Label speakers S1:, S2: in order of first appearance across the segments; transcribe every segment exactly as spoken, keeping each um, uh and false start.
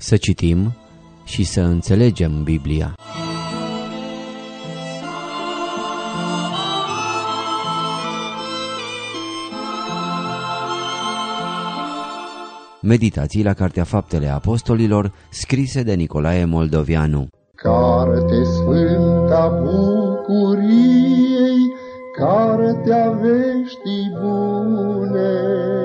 S1: Să citim și să înțelegem Biblia. Meditații la Cartea Faptele Apostolilor, scrise de Nicolae Moldovianu.
S2: Carte sfânta bucuriei, cartea veștii bune,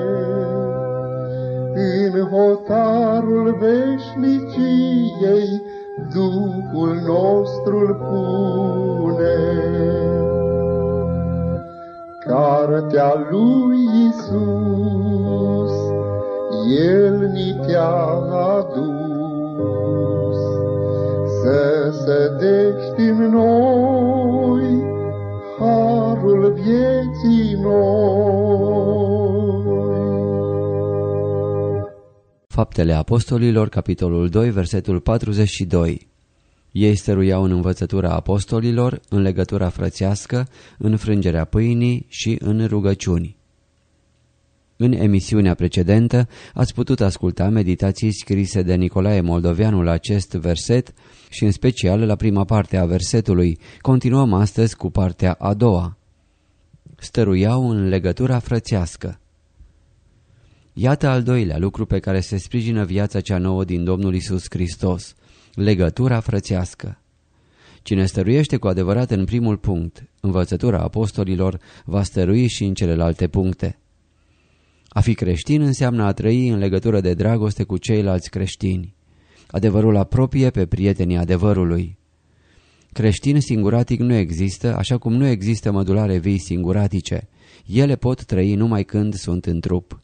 S2: în hotarul veșniciei Duhul nostru pune. Cartea lui Iisus, El ni te-a adus, să sădești în noi harul vieții noi.
S1: Faptele Apostolilor, capitolul doi, versetul patruzeci și doi. Ei stăruiau în învățătura apostolilor, în legătura frățească, în frângerea pâinii și în rugăciuni. În emisiunea precedentă ați putut asculta meditații scrise de Nicolae Moldovianu la acest verset și în special la prima parte a versetului. Continuăm astăzi cu partea a doua. Stăruiau în legătura frățească. Iată al doilea lucru pe care se sprijină viața cea nouă din Domnul Iisus Hristos, legătura frățească. Cine stăruiește cu adevărat în primul punct, învățătura apostolilor, va stărui și în celelalte puncte. A fi creștin înseamnă a trăi în legătură de dragoste cu ceilalți creștini. Adevărul apropie pe prietenii adevărului. Creștin singuratic nu există, așa cum nu există mădulare vii singuratice. Ele pot trăi numai când sunt în trup.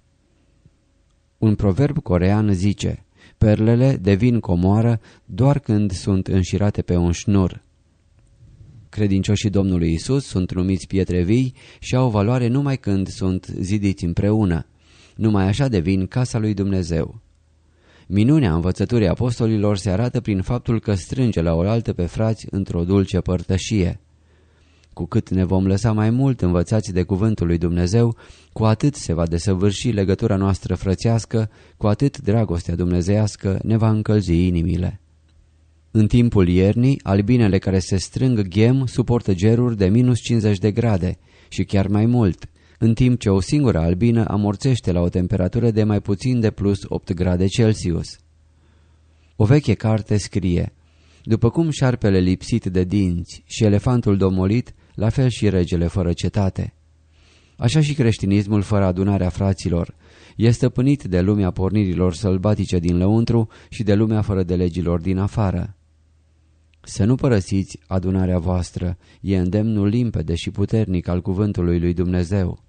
S1: Un proverb corean zice: perlele devin comoară doar când sunt înșirate pe un șnur. Credincioșii Domnului Isus sunt numiți pietre vii și au valoare numai când sunt zidiți împreună. Numai așa devin casa lui Dumnezeu. Minunea învățăturii apostolilor se arată prin faptul că strânge la oaltă pe frați într-o dulce părtășie. Cu cât ne vom lăsa mai mult învățați de cuvântul lui Dumnezeu, cu atât se va desăvârși legătura noastră frățească, cu atât dragostea dumnezeiască ne va încălzi inimile. În timpul iernii, albinele care se strâng ghem suportă geruri de minus cincizeci de grade și chiar mai mult, în timp ce o singură albină amorțește la o temperatură de mai puțin de plus opt grade Celsius. O veche carte scrie: după cum șarpele lipsit de dinți și elefantul domolit, la fel și regele fără cetate. Așa și creștinismul fără adunarea fraților este stăpânit de lumea pornirilor sălbatice din lăuntru și de lumea fără de legilor din afară. Să nu părăsiți adunarea voastră, e îndemnul limpede și puternic al cuvântului lui Dumnezeu.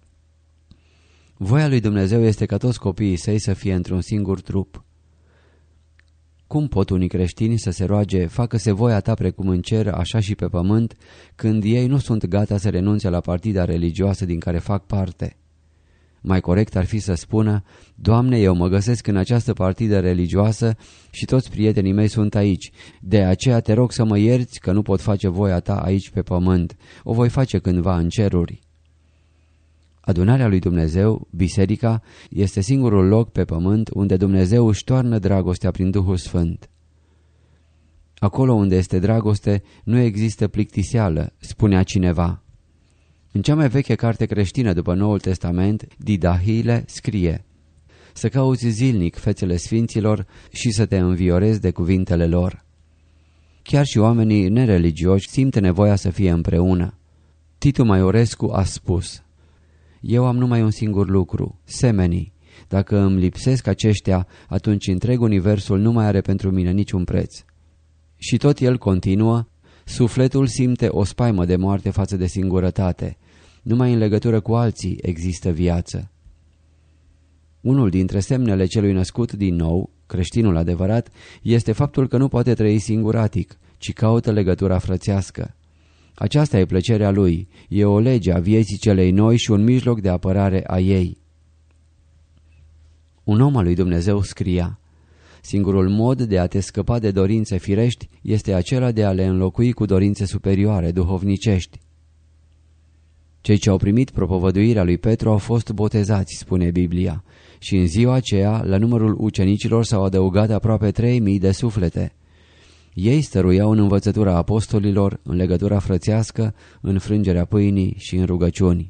S1: Voia lui Dumnezeu este ca toți copiii săi să fie într-un singur trup. Cum pot unii creștini să se roage: facă-se voia ta precum în cer, așa și pe pământ, când ei nu sunt gata să renunțe la partida religioasă din care fac parte? Mai corect ar fi să spună: Doamne, eu mă găsesc în această partidă religioasă și toți prietenii mei sunt aici, de aceea te rog să mă ierți că nu pot face voia ta aici pe pământ, o voi face cândva în ceruri. Adunarea lui Dumnezeu, biserica, este singurul loc pe pământ unde Dumnezeu își toarnă dragostea prin Duhul Sfânt. Acolo unde este dragoste nu există plictiseală, spunea cineva. În cea mai veche carte creștină după Noul Testament, Didahile, scrie: să cauți zilnic fețele sfinților și să te înviorezi de cuvintele lor. Chiar și oamenii nereligioși simte nevoia să fie împreună. Titu Maiorescu a spus: eu am numai un singur lucru, semenii. Dacă îmi lipsesc aceștia, atunci întreg universul nu mai are pentru mine niciun preț. Și tot el continuă: sufletul simte o spaimă de moarte față de singurătate. Numai în legătură cu alții există viață. Unul dintre semnele celui născut din nou, creștinul adevărat, este faptul că nu poate trăi singuratic, ci caută legătura frățească. Aceasta e plăcerea lui, e o lege a vieții celei noi și un mijloc de apărare a ei. Un om al lui Dumnezeu scria: singurul mod de a te scăpa de dorințe firești este acela de a le înlocui cu dorințe superioare, duhovnicești. Cei ce au primit propovăduirea lui Petru au fost botezați, spune Biblia, și în ziua aceea, la numărul ucenicilor s-au adăugat aproape trei mii de suflete. Ei stăruiau în învățătura apostolilor, în legătura frățească, în frângerea pâinii și în rugăciuni.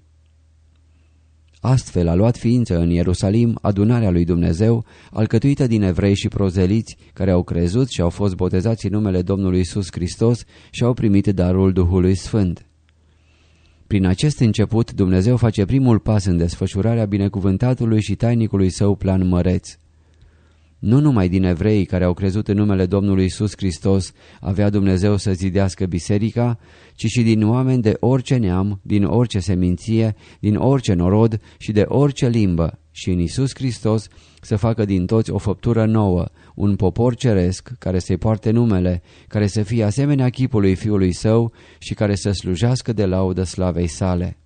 S1: Astfel a luat ființă în Ierusalim adunarea lui Dumnezeu, alcătuită din evrei și prozeliți, care au crezut și au fost botezați în numele Domnului Iisus Hristos și au primit darul Duhului Sfânt. Prin acest început, Dumnezeu face primul pas în desfășurarea binecuvântatului și tainicului său plan măreț. Nu numai din evreii care au crezut în numele Domnului Iisus Hristos avea Dumnezeu să zidească biserica, ci și din oameni de orice neam, din orice seminție, din orice norod și de orice limbă, și în Iisus Hristos să facă din toți o făptură nouă, un popor ceresc care să-i poarte numele, care să fie asemenea chipului Fiului Său și care să slujească de laudă slavei sale.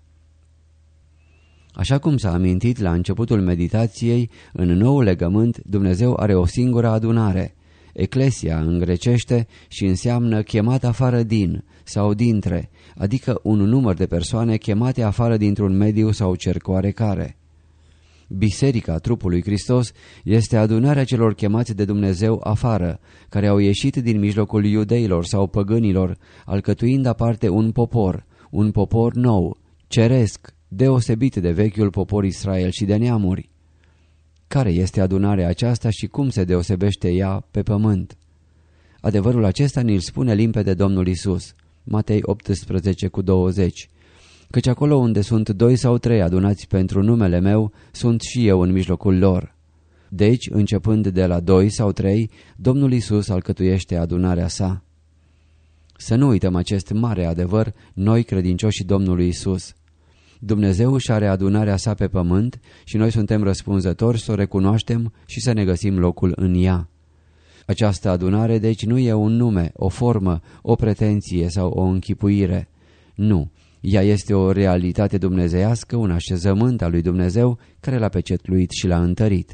S1: Așa cum s-a amintit la începutul meditației, în noul legământ Dumnezeu are o singură adunare. Eclesia în grecește și înseamnă chemat afară din sau dintre, adică un număr de persoane chemate afară dintr-un mediu sau cerc oarecare. Biserica trupului Hristos este adunarea celor chemați de Dumnezeu afară, care au ieșit din mijlocul iudeilor sau păgânilor, alcătuind aparte un popor, un popor nou, ceresc, deosebit de vechiul popor Israel și de neamuri. Care este adunarea aceasta și cum se deosebește ea pe pământ? Adevărul acesta ni-l spune limpede Domnul Iisus, Matei optsprezece cu douăzeci, căci acolo unde sunt doi sau trei adunați pentru numele meu, sunt și eu în mijlocul lor. Deci, începând de la doi sau trei, Domnul Iisus alcătuiește adunarea sa. Să nu uităm acest mare adevăr, noi credincioșii Domnului Iisus. Dumnezeu își are adunarea sa pe pământ și noi suntem răspunzători să o recunoaștem și să ne găsim locul în ea. Această adunare deci nu e un nume, o formă, o pretenție sau o închipuire. Nu, ea este o realitate dumnezeiască, un așezământ al lui Dumnezeu care l-a pecetluit și l-a întărit.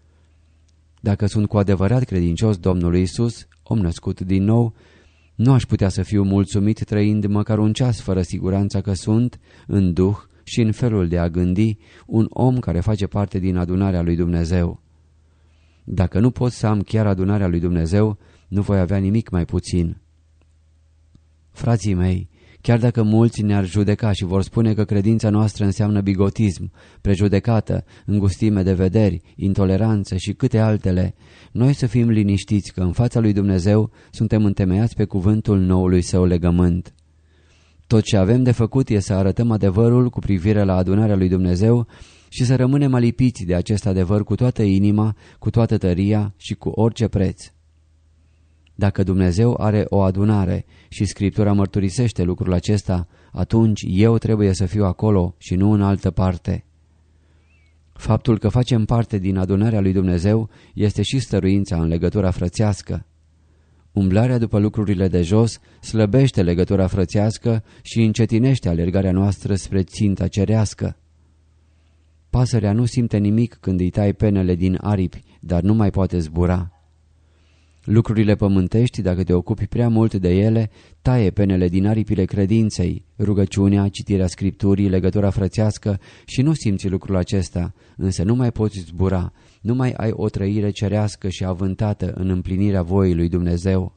S1: Dacă sunt cu adevărat credincios Domnului Iisus, om născut din nou, nu aș putea să fiu mulțumit trăind măcar un ceas fără siguranța că sunt, în duh și în felul de a gândi, un om care face parte din adunarea lui Dumnezeu. Dacă nu pot să am chiar adunarea lui Dumnezeu, nu voi avea nimic mai puțin. Frații mei, chiar dacă mulți ne-ar judeca și vor spune că credința noastră înseamnă bigotism, prejudecată, îngustime de vederi, intoleranță și câte altele, noi să fim liniștiți că în fața lui Dumnezeu suntem întemeiați pe cuvântul noului său legământ. Tot ce avem de făcut e să arătăm adevărul cu privire la adunarea lui Dumnezeu și să rămânem alipiți de acest adevăr cu toată inima, cu toată tăria și cu orice preț. Dacă Dumnezeu are o adunare și Scriptura mărturisește lucrul acesta, atunci eu trebuie să fiu acolo și nu în altă parte. Faptul că facem parte din adunarea lui Dumnezeu este și stăruința în legătura frățească. Umblarea după lucrurile de jos slăbește legătura frățească și încetinește alergarea noastră spre ținta cerească. Pasărea nu simte nimic când îi tai penele din aripi, dar nu mai poate zbura. Lucrurile pământești, dacă te ocupi prea mult de ele, taie penele din aripile credinței, rugăciunea, citirea Scripturii, legătura frățească și nu simți lucrul acesta, însă nu mai poți zbura, nu mai ai o trăire cerească și avântată în împlinirea voii lui Dumnezeu.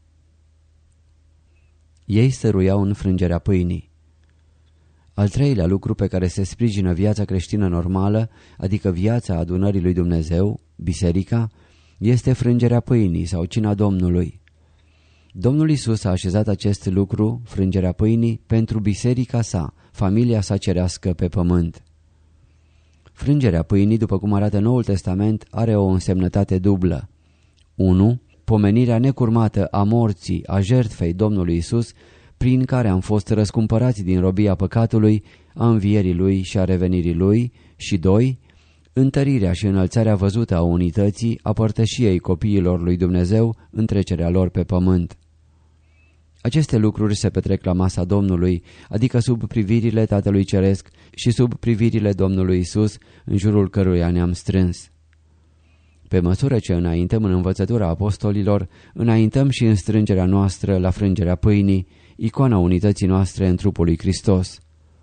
S1: Ei stăruiau în frângerea pâinii. Al treilea lucru pe care se sprijină viața creștină normală, adică viața adunării lui Dumnezeu, biserica, este frângerea pâinii sau cina Domnului. Domnul Iisus a așezat acest lucru, frângerea pâinii, pentru biserica sa, familia sa cerească pe pământ. Frângerea pâinii, după cum arată Noul Testament, are o însemnătate dublă. unu. Pomenirea necurmată a morții, a jertfei Domnului Iisus, prin care am fost răscumpărați din robia păcatului, a învierii Lui și a revenirii Lui, și doi. Întărirea și înălțarea văzută a unității, a părtășiei copiilor lui Dumnezeu, întrecerea lor pe pământ. Aceste lucruri se petrec la masa Domnului, adică sub privirile Tatălui Ceresc și sub privirile Domnului Iisus, în jurul căruia ne-am strâns. Pe măsură ce înaintăm în învățătura apostolilor, înaintăm și în strângerea noastră la frângerea pâinii, icoana unității noastre în trupul lui Hristos.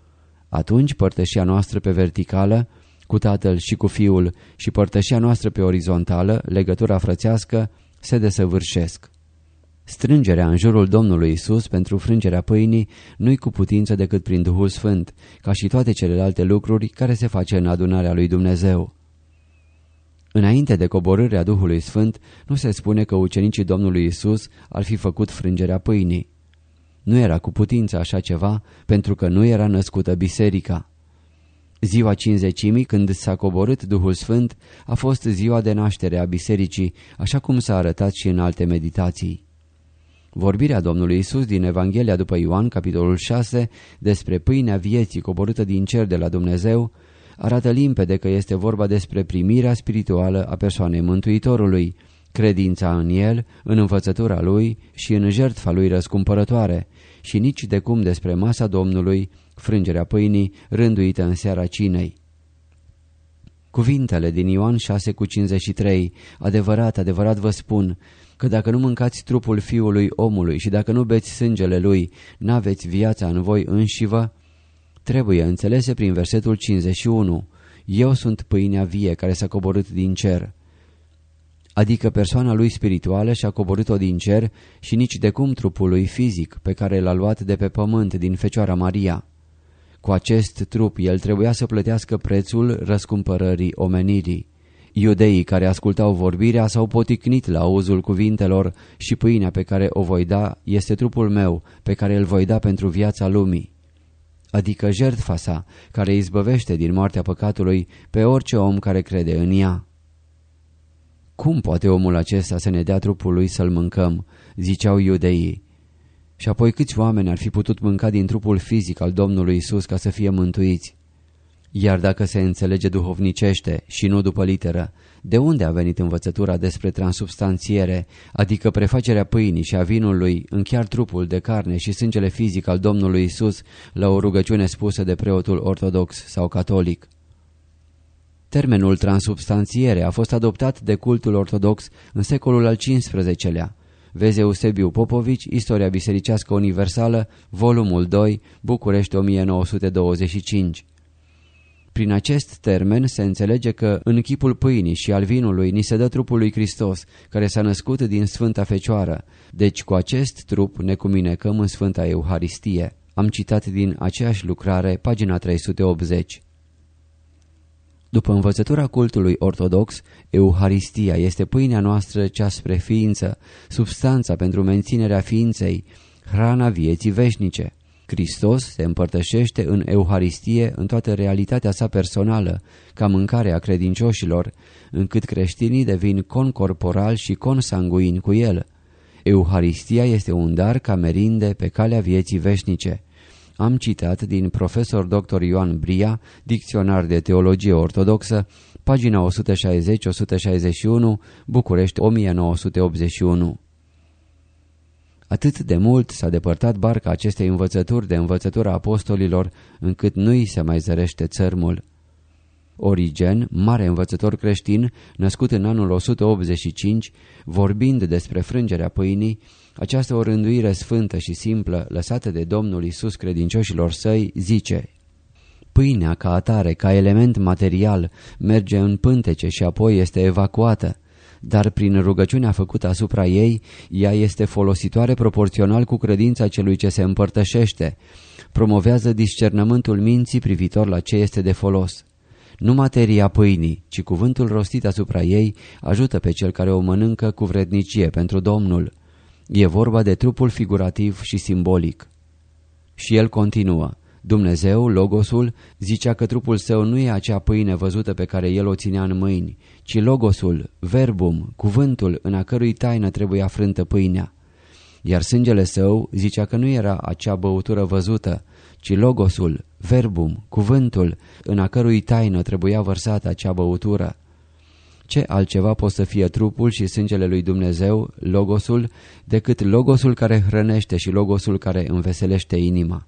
S1: Atunci părtășia noastră pe verticală, cu Tatăl și cu Fiul, și părtășia noastră pe orizontală, legătura frățească, se desăvârșesc. Strângerea în jurul Domnului Isus pentru frângerea pâinii nu-i cu putință decât prin Duhul Sfânt, ca și toate celelalte lucruri care se face în adunarea lui Dumnezeu. Înainte de coborârea Duhului Sfânt, nu se spune că ucenicii Domnului Isus ar fi făcut frângerea pâinii. Nu era cu putință așa ceva, pentru că nu era născută biserica. Ziua Cincizecimii, când s-a coborât Duhul Sfânt, a fost ziua de naștere a bisericii, așa cum s-a arătat și în alte meditații. Vorbirea Domnului Isus din Evanghelia după Ioan, capitolul șase, despre pâinea vieții coborâtă din cer de la Dumnezeu, arată limpede că este vorba despre primirea spirituală a persoanei Mântuitorului, credința în El, în învățătura Lui și în jertfa Lui răscumpărătoare, și nici de cum despre masa Domnului, frângerea pâinii, rânduită în seara cinei. Cuvintele din Ioan șase cu cincizeci și trei, adevărat, adevărat vă spun, că dacă nu mâncați trupul Fiului omului și dacă nu beți sângele Lui, n-aveți viața în voi înșivă, trebuie înțelese prin versetul cincizeci și unu. Eu sunt pâinea vie care s-a coborât din cer. Adică persoana lui spirituală și-a coborât-o din cer și nici de cum trupul lui fizic pe care l-a luat de pe pământ din Fecioara Maria. Cu acest trup el trebuia să plătească prețul răscumpărării omenirii. Iudeii care ascultau vorbirea s-au poticnit la auzul cuvintelor și pâinea pe care o voi da este trupul meu pe care îl voi da pentru viața lumii. Adică jertfa sa care izbăvește din moartea păcatului pe orice om care crede în ea. Cum poate omul acesta să ne dea trupul lui să-l mâncăm? Ziceau iudeii. Și apoi câți oameni ar fi putut mânca din trupul fizic al Domnului Isus ca să fie mântuiți? Iar dacă se înțelege duhovnicește și nu după literă, de unde a venit învățătura despre transubstanțiere, adică prefacerea pâinii și a vinului în chiar trupul de carne și sângele fizic al Domnului Isus la o rugăciune spusă de preotul ortodox sau catolic? Termenul transubstanțiere a fost adoptat de cultul ortodox în secolul al cincisprezecelea. Vezi Eusebiu Popovici, Istoria Bisericească Universală, volumul doi, București o mie nouă sute douăzeci și cinci. Prin acest termen se înțelege că în chipul pâinii și al vinului ni se dă trupul lui Hristos, care s-a născut din Sfânta Fecioară. Deci cu acest trup ne cuminecăm în Sfânta Euharistie. Am citat din aceeași lucrare, pagina trei sute optzeci. După învățătura cultului ortodox, Euharistia este pâinea noastră cea spre ființă, substanța pentru menținerea ființei, hrana vieții veșnice. Hristos se împărtășește în Euharistie în toată realitatea sa personală, ca mâncare a credincioșilor, încât creștinii devin concorporal și consanguini cu El. Euharistia este un dar ca merinde pe calea vieții veșnice. Am citat din profesor doctor Ioan Bria, Dicționar de Teologie Ortodoxă, pagina o sută șaizeci - o sută șaizeci și unu, București o mie nouă sute optzeci și unu. Atât de mult s-a depărtat barca acestei învățături de învățătura apostolilor, încât nu-i se mai zărește țărmul. Origen, mare învățător creștin, născut în anul o sută optzeci și cinci, vorbind despre frângerea pâinii, această o rânduire sfântă și simplă lăsată de Domnul Iisus credincioșilor săi, zice: pâinea ca atare, ca element material, merge în pântece și apoi este evacuată, dar prin rugăciunea făcută asupra ei, ea este folositoare proporțional cu credința celui ce se împărtășește, promovează discernământul minții privitor la ce este de folos. Nu materia pâinii, ci cuvântul rostit asupra ei ajută pe cel care o mănâncă cu vrednicie pentru Domnul. E vorba de trupul figurativ și simbolic. Și el continuă: Dumnezeu, Logosul, zicea că trupul său nu e acea pâine văzută pe care el o ținea în mâini, ci Logosul, Verbum, cuvântul în a cărui taină trebuia frântă pâinea. Iar sângele său zicea că nu era acea băutură văzută, ci Logosul, Verbum, cuvântul în a cărui taină trebuia vărsată acea băutură. Ce altceva pot să fie trupul și sângele lui Dumnezeu, Logosul, decât Logosul care hrănește și Logosul care înveselește inima?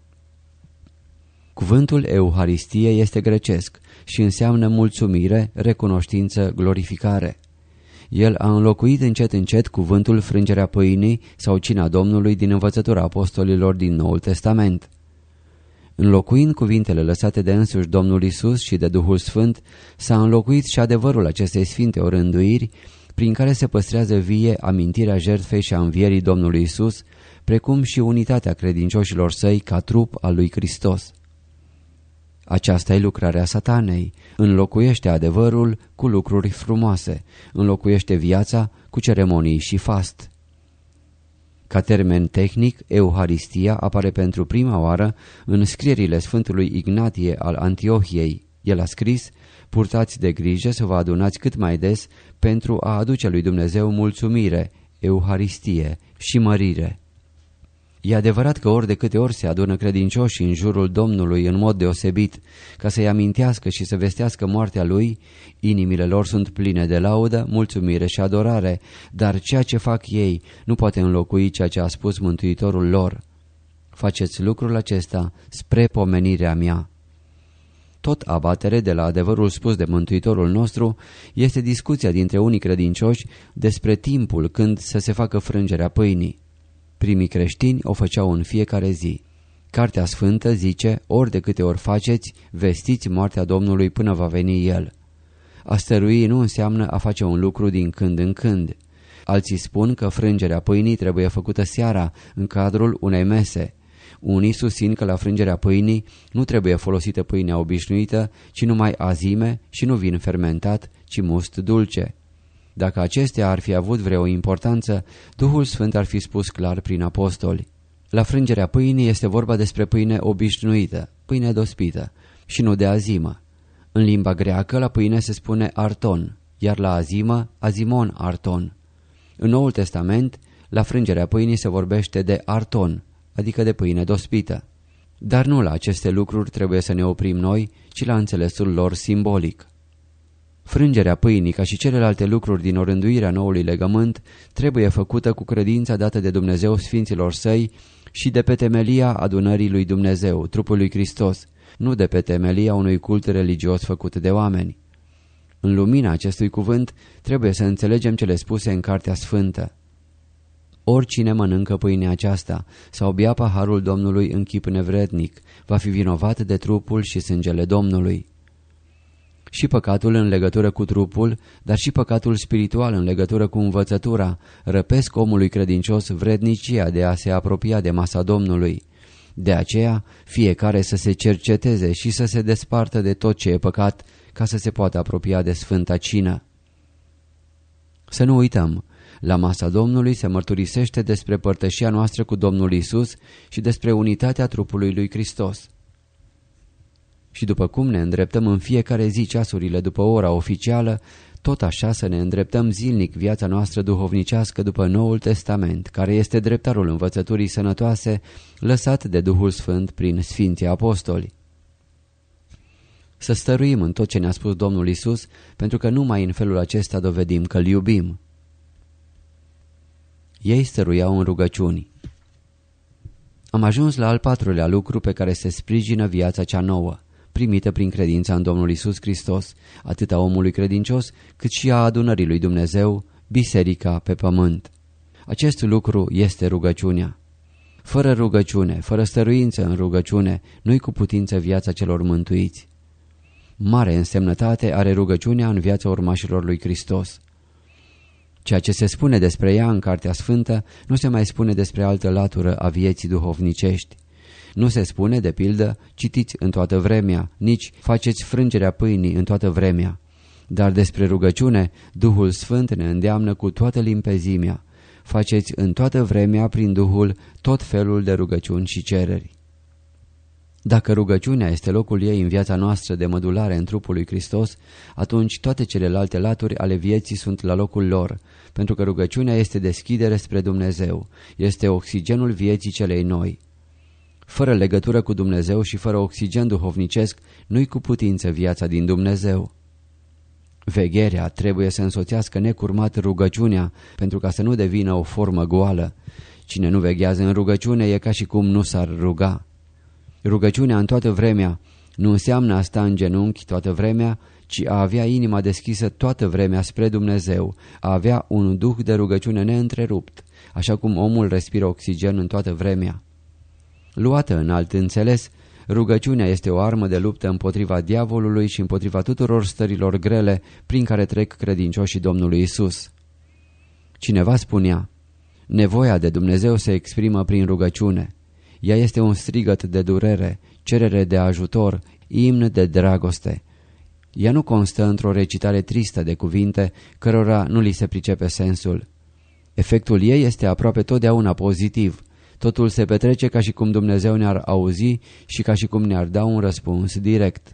S1: Cuvântul Euharistie este grecesc și înseamnă mulțumire, recunoștință, glorificare. El a înlocuit încet încet cuvântul frângerea pâinii sau cina Domnului din învățătura apostolilor din Noul Testament. Înlocuind cuvintele lăsate de însuși Domnul Isus și de Duhul Sfânt, s-a înlocuit și adevărul acestei sfinte orânduiri, prin care se păstrează vie amintirea jertfei și a învierii Domnului Isus, precum și unitatea credincioșilor săi ca trup al lui Hristos. Aceasta e lucrarea Satanei, înlocuiește adevărul cu lucruri frumoase, înlocuiește viața cu ceremonii și fast. Ca termen tehnic, Euharistia apare pentru prima oară în scrierile Sfântului Ignatie al Antiohiei. El a scris: purtați de grijă să vă adunați cât mai des pentru a aduce lui Dumnezeu mulțumire, Euharistie și mărire. E adevărat că ori de câte ori se adună credincioșii în jurul Domnului în mod deosebit, ca să-i amintească și să vestească moartea Lui, inimile lor sunt pline de laudă, mulțumire și adorare, dar ceea ce fac ei nu poate înlocui ceea ce a spus Mântuitorul lor. Faceți lucrul acesta spre pomenirea mea. Tot abatere de la adevărul spus de Mântuitorul nostru este discuția dintre unii credincioși despre timpul când să se facă frângerea pâinii. Primii creștini o făceau în fiecare zi. Cartea Sfântă zice: ori de câte ori faceți, vestiți moartea Domnului până va veni El. A stărui nu înseamnă a face un lucru din când în când. Alții spun că frângerea pâinii trebuie făcută seara, în cadrul unei mese. Unii susțin că la frângerea pâinii nu trebuie folosită pâinea obișnuită, ci numai azime și nu vin fermentat, ci must dulce. Dacă acestea ar fi avut vreo importanță, Duhul Sfânt ar fi spus clar prin apostoli. La frângerea pâinii este vorba despre pâine obișnuită, pâine dospită, și nu de azimă. În limba greacă la pâine se spune arton, iar la azimă azimon arton. În Noul Testament, la frângerea pâinii se vorbește de arton, adică de pâine dospită. Dar nu la aceste lucruri trebuie să ne oprim noi, ci la înțelesul lor simbolic. Frângerea pâinii, ca și celelalte lucruri din orânduirea noului legământ, trebuie făcută cu credința dată de Dumnezeu sfinților săi și de pe temelia adunării lui Dumnezeu, trupul lui Hristos, nu de pe temelia unui cult religios făcut de oameni. În lumina acestui cuvânt trebuie să înțelegem cele spuse în Cartea Sfântă. Oricine mănâncă pâinea aceasta sau bea paharul Domnului în chip nevrednic va fi vinovat de trupul și sângele Domnului. Și păcatul în legătură cu trupul, dar și păcatul spiritual în legătură cu învățătura, răpesc omului credincios vrednicia de a se apropia de masa Domnului. De aceea, fiecare să se cerceteze și să se despartă de tot ce e păcat, ca să se poată apropia de Sfânta Cină. Să nu uităm, la masa Domnului se mărturisește despre părtășia noastră cu Domnul Isus și despre unitatea trupului lui Hristos. Și după cum ne îndreptăm în fiecare zi ceasurile după ora oficială, tot așa să ne îndreptăm zilnic viața noastră duhovnicească după Noul Testament, care este dreptarul învățăturii sănătoase lăsat de Duhul Sfânt prin Sfinții Apostoli. Să stăruim în tot ce ne-a spus Domnul Isus, pentru că numai în felul acesta dovedim că-L iubim. Ei stăruiau în rugăciuni. Am ajuns la al patrulea lucru pe care se sprijină viața cea nouă, primită prin credința în Domnul Isus Hristos, atât a omului credincios, cât și a adunării lui Dumnezeu, biserica pe pământ. Acest lucru este rugăciunea. Fără rugăciune, fără stăruință în rugăciune, nu-i cu putință viața celor mântuiți. Mare însemnătate are rugăciunea în viața urmașilor lui Hristos. Ceea ce se spune despre ea în Cartea Sfântă nu se mai spune despre altă latură a vieții duhovnicești. Nu se spune, de pildă, citiți în toată vremea, nici faceți frângerea pâinii în toată vremea. Dar despre rugăciune, Duhul Sfânt ne îndeamnă cu toată limpezimea. Faceți în toată vremea prin Duhul tot felul de rugăciuni și cereri. Dacă rugăciunea este locul ei în viața noastră de mădulare în trupul lui Hristos, atunci toate celelalte laturi ale vieții sunt la locul lor, pentru că rugăciunea este deschidere spre Dumnezeu, este oxigenul vieții celei noi. Fără legătură cu Dumnezeu și fără oxigen duhovnicesc, nu-i cu putință viața din Dumnezeu. Vegherea trebuie să însoțească necurmat rugăciunea, pentru ca să nu devină o formă goală. Cine nu veghează în rugăciune e ca și cum nu s-ar ruga. Rugăciunea în toată vremea nu înseamnă a sta în genunchi toată vremea, ci a avea inima deschisă toată vremea spre Dumnezeu, a avea un duh de rugăciune neîntrerupt, așa cum omul respiră oxigen în toată vremea. Luată în alt înțeles, Rugăciunea este o armă de luptă împotriva diavolului și împotriva tuturor stărilor grele prin care trec credincioșii Domnului Isus. Cineva spunea: nevoia de Dumnezeu se exprimă prin rugăciune. Ea este un strigăt de durere, cerere de ajutor, imn de dragoste. Ea nu constă într-o recitare tristă de cuvinte cărora nu li se pricepe sensul. Efectul ei este aproape totdeauna pozitiv. Totul se petrece ca și cum Dumnezeu ne-ar auzi și ca și cum ne-ar da un răspuns direct.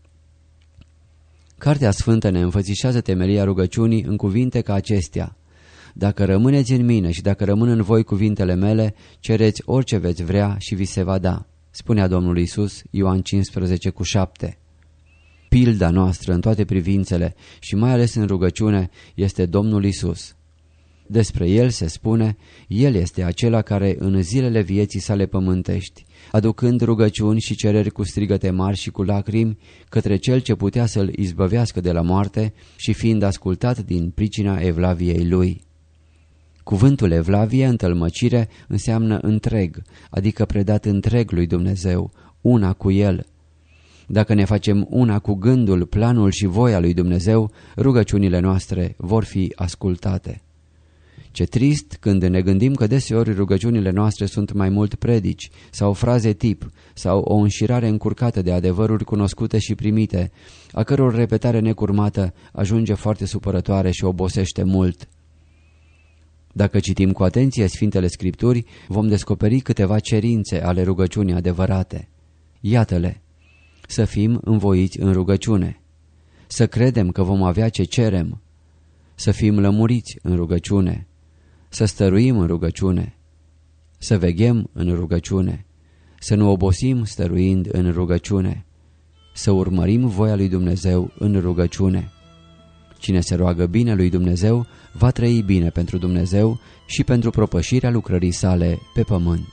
S1: Cartea Sfântă ne înfățișează temelia rugăciunii în cuvinte ca acestea: dacă rămâneți în mine și dacă rămân în voi cuvintele mele, cereți orice veți vrea și vi se va da, spunea Domnul Iisus, Ioan cincisprezece cu șapte. Pilda noastră în toate privințele și mai ales în rugăciune este Domnul Iisus. Despre El se spune: El este acela care în zilele vieții sale pământești, aducând rugăciuni și cereri cu strigăte mari și cu lacrimi către Cel ce putea să-L izbăvească de la moarte și fiind ascultat din pricina evlaviei Lui. Cuvântul evlavie, întâlmăcire, înseamnă întreg, adică predat întreg lui Dumnezeu, una cu El. Dacă ne facem una cu gândul, planul și voia lui Dumnezeu, rugăciunile noastre vor fi ascultate. Ce trist când ne gândim că deseori rugăciunile noastre sunt mai mult predici sau fraze tip sau o înșirare încurcată de adevăruri cunoscute și primite, a căror repetare necurmată ajunge foarte supărătoare și obosește mult. Dacă citim cu atenție Sfintele Scripturi, vom descoperi câteva cerințe ale rugăciunii adevărate. Iată-le: să fim învoiți în rugăciune, să credem că vom avea ce cerem, să fim lămuriți în rugăciune, să stăruim în rugăciune, să veghem în rugăciune, să nu obosim stăruind în rugăciune, să urmărim voia lui Dumnezeu în rugăciune. Cine se roagă bine lui Dumnezeu va trăi bine pentru Dumnezeu și pentru propășirea lucrării sale pe pământ.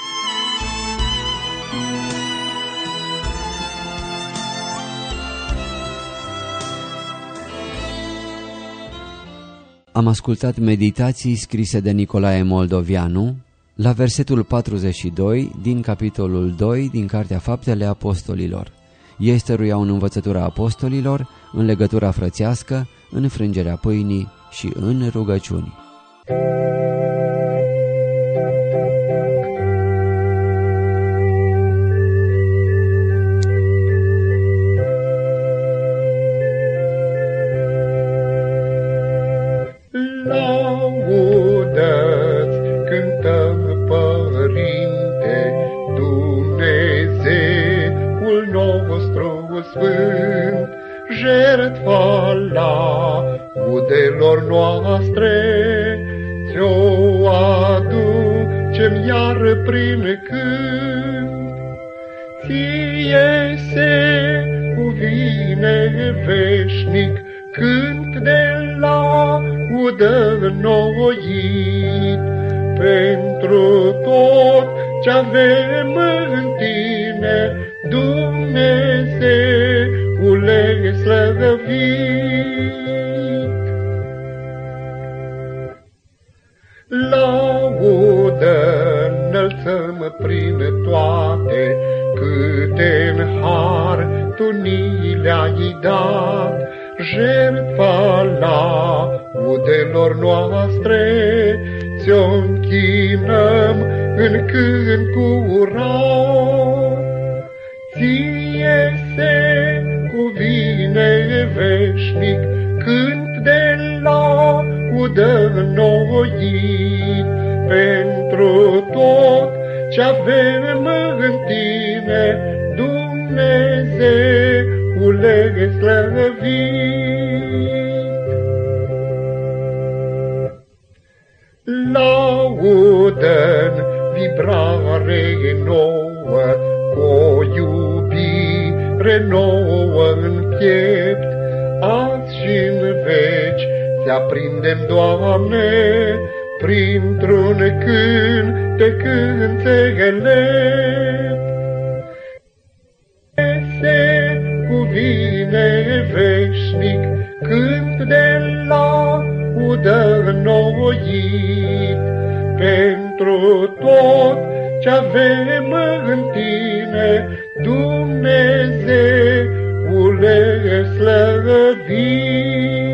S1: Am ascultat meditații scrise de Nicolae Moldovianu la versetul patruzeci și doi din capitolul doi din Cartea Faptele Apostolilor. Ei stăruiau în învățătura apostolilor, în legătura frățească, în frângerea pâinii și în rugăciuni.
S2: Laudă-ți cântăm, Părinte, Dumnezeul nostru sfânt, jertfa laudelor noastre ți-o aducem iar prin cânt. Ție se cuvine veșnic cânt de laudă înnoit, pentru tot ce avem în tine, Dumnezeule slăvit. Laudă înălțăm prin toate câte-n har tu ni le-ai dat, jertfa laudelor noastre ți-o închinăm în cânt curat. Ție se cuvine veșnic cânt de laudă înnoit, pentru tot ce avem în tine, Dumnezeule slăvit. Laudă-n vibrare nouă, cu o iubire nouă în piept, azi și-n veci se aprindem, Doamne, printr-un cântec înțelept. Se cuvine veșnic cânt de laudă înnoit, pentru tot ce avem în tine, Dumnezeule slăvit.